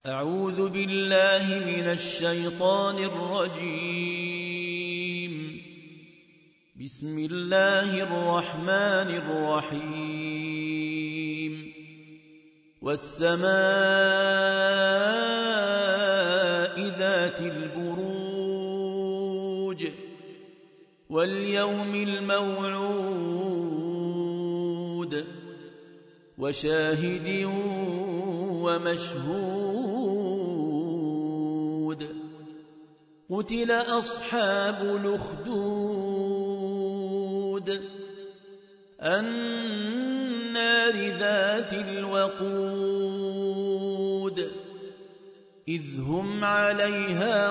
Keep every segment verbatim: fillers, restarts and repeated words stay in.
أعوذ بالله من الشيطان الرجيم. بسم الله الرحمن الرحيم. والسماء ذات البروج واليوم الموعود وشاهد ومشهود. قتل أصحاب الأخدود النار ذات الوقود إذ هم عليها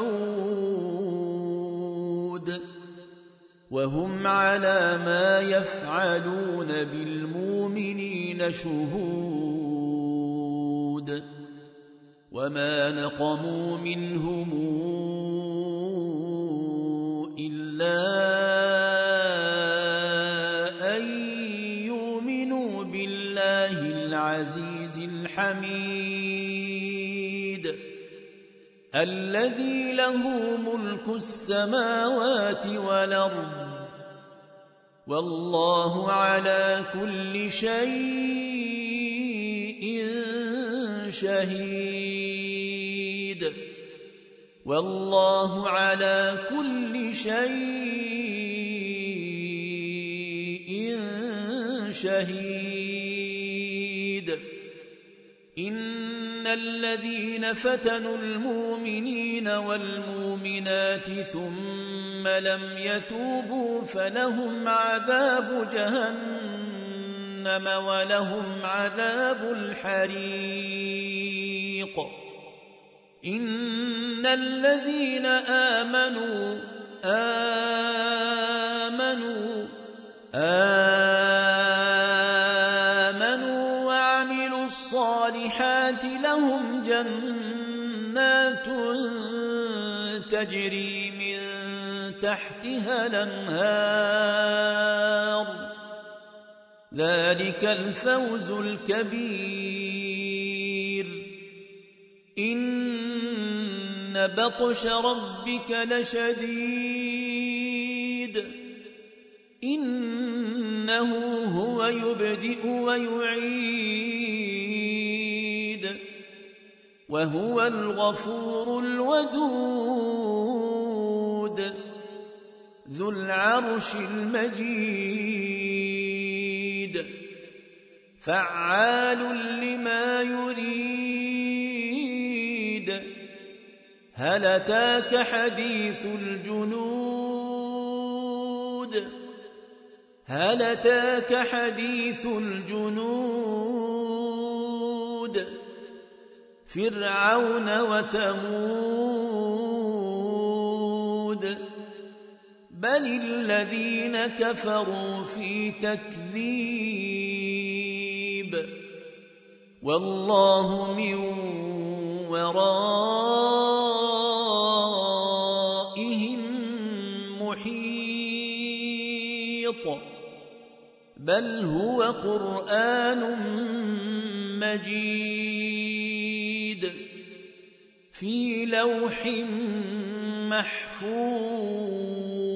قعود وهم على ما يفعلون بالمؤمنين شهود. وما نقموا منهم إلا أن يؤمنوا بالله العزيز الحميد الذي له ملك السماوات والأرض والله على كل شيء شهيد. والله على كل شيء شهيد. إن الذين فتنوا المؤمنين والمؤمنات ثم لم يتوبوا فلهم عذاب جهنم ولهم عذاب الحريق. إن الذين آمنوا آمنوا آمنوا وعملوا الصالحات لهم جنات تجري من تحتها الأنهار ذلك الفوز الكبير. إن بطش ربك لشديد إنه هو يبدئ ويعيد وهو الغفور الودود ذو العرش المجيد فعال لما يريد. هل أتاك حديث الجنود هل أتاك حديث الجنود فرعون وثمود بل الذين كفروا في تكذيب والله من ورائهم محيط. بل هو قرآن مجيد في لوح محفوظ.